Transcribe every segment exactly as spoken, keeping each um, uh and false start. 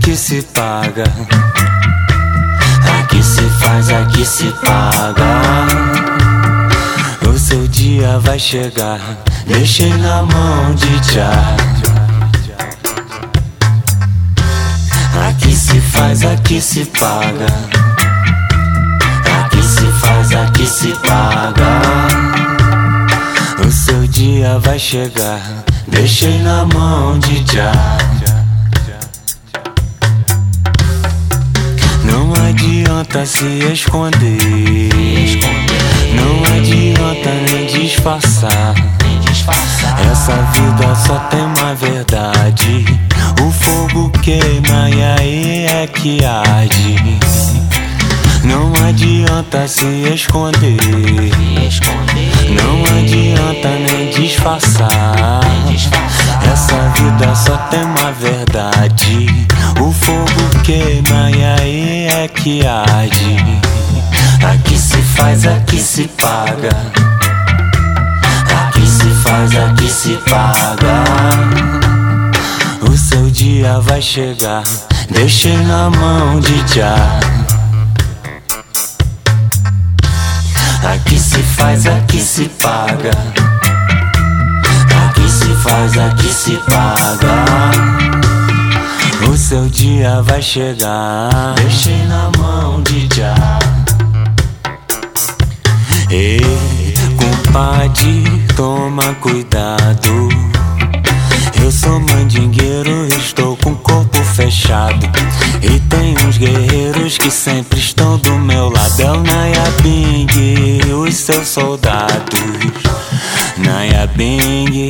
aqui se paga. Aqui se faz, aqui se paga. O seu dia vai chegar, deixei na mão de Jah. Aqui se faz, aqui se paga. Aqui se faz, aqui se paga. O seu dia vai chegar, deixei na mão de Jah. Não adianta se esconder, não adianta nem disfarçar. Essa vida só tem uma verdade, o fogo queima e aí é que arde. Não adianta se esconder, não adianta nem disfarçar. Essa vida só tem uma verdade, o fogo queima e aí é que arde. Aqui se faz, aqui se paga. Aqui se faz, aqui se paga. O seu dia vai chegar, deixei na mão de Jah. Aqui se faz, aqui se paga. Aqui se faz, aqui se paga. O seu dia vai chegar, deixei na mão de Jah. Ei, compadre, toma cuidado. Eu sou mandingueiro, estou com o corpo fechado. E tem uns guerreiros que sempre estão do meu lado. É o Nayabing e os seus soldados. Nayabing,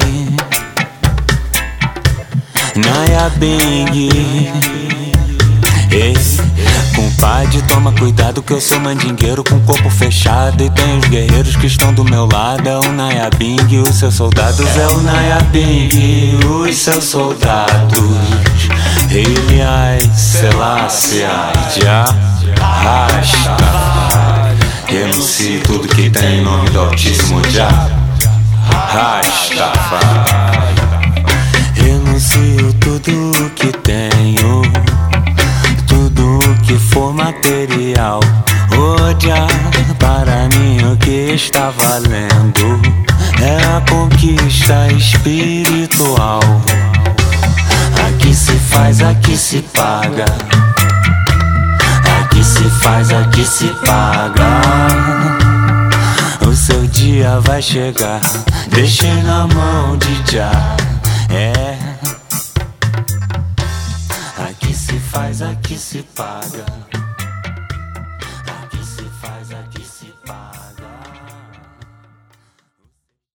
Nayabing. Ei, compadre, toma cuidado que eu sou mandingueiro com o corpo fechado. E tem os guerreiros que estão do meu lado. É o Nayabing e os seus soldados. É o Nayabing e os seus soldados. Ele ai, Selassie, Jah, Rastafari. Renuncie tudo que tem em nome do Altíssimo Jah, Rastafari. Renuncio tudo que tenho, tudo que for material. Oh Jah, para mim o que está valendo é a conquista espiritual. Aqui se faz, aqui se paga. Aqui se faz, aqui se paga. O seu dia vai chegar, deixei na mão de Jah. É. Aqui se faz, aqui se paga.